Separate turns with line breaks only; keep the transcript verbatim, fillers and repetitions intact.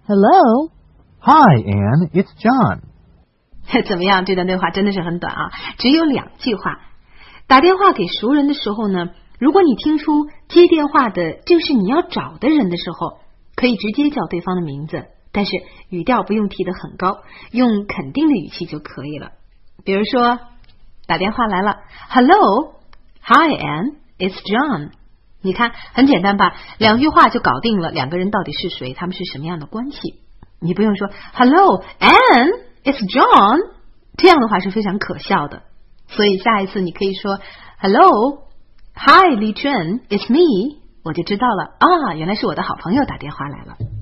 Hello.
Hi, Anne. It's John.
怎么样？这段对话真的是很短啊，只有两句话。打电话给熟人的时候呢，如果你听出接电话的就是你要找的人的时候，可以直接叫对方的名字，但是语调不用提得很高，用肯定的语气就可以了。比如说，打电话来了 Hello. Hi, Anne. It's John. 你看很简单吧，两句话就搞定了两个人到底是谁，他们是什么样的关系。你不用说 Hello, Anne, it's John， 这样的话是非常可笑的。所以下一次你可以说 Hello, Hi, Li Chun, it's me， 我就知道了啊，原来是我的好朋友打电话来了。